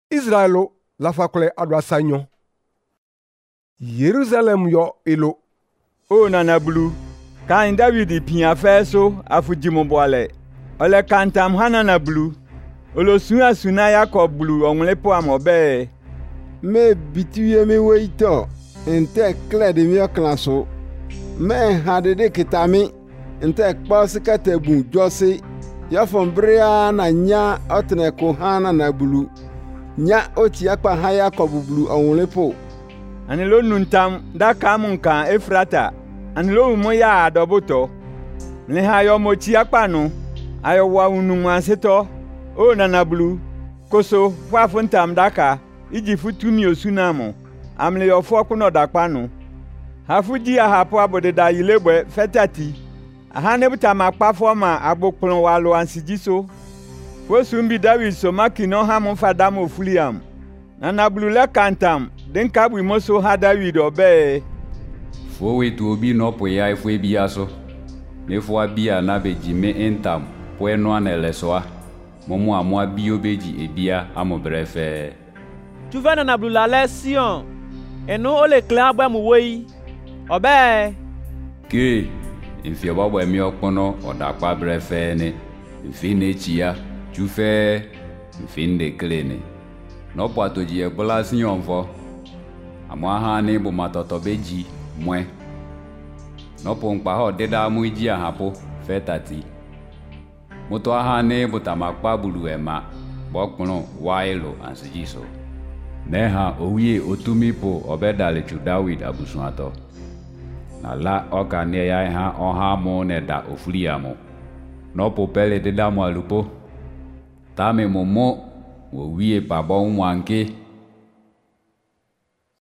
Israelo la fakle adwa sanyo. Jerusalem yo ilo. O nana blu. Kan David pia feso afujimu boale. Ole kantam hanana blu. Olo suna Jacob blu onlepo amobe. Me bituye me weito. Ente klede mi oklaso. Me hadede kitami. Ente kpasi katebu josi. Ya fombrea na nya otne kohana na blu. Nya oti akpa ha Jacob blu onlepo. Anilo nuntam da kamunka Efrata. Anilo umoya adoboto. Ne ha yo mochi akpanu. Ayo wa unuma seto. O nana blu. Koso fa funtam daka. Iji futumi osunamo. Amle yo fo kuno dakpanu. Hafuji ahapo abodeda yilebwe fetati. Ahanebuta makpa forma agbokplon walo ansijiso. Fosumbi David so makino hamu fadamo fuliam. Nana blu le kantam. Den kabwi moso ha David obe. Fo wetu obi no po ya ifo ebia so. Ne fo abia na beji me entam. Po eno anelesoa. Momo amwa bi obeji ebia amobrefe. Tu vas nana blu la lesion. Eno ole klabwa mu wei. Obe. Ke Ifi obabo emi okpono odakpa brefe ne. Ifi nechia. Chufe. Ifi ndeklene. No pato ji ebola sinyon Amwa ha ne bo matoto beji mwe. No pongpa ho deda mu ji ahapo fetati. Moto ha ne bo tamakpa bulu ema. Bokpono wailo ansijiso. Neha owie otumipo obedale chu David abusuato. Na la oka ne ya ha oha mo ne da ofuriamo. No popele deda mo alupo. Tame momo wo wie babo nwanke.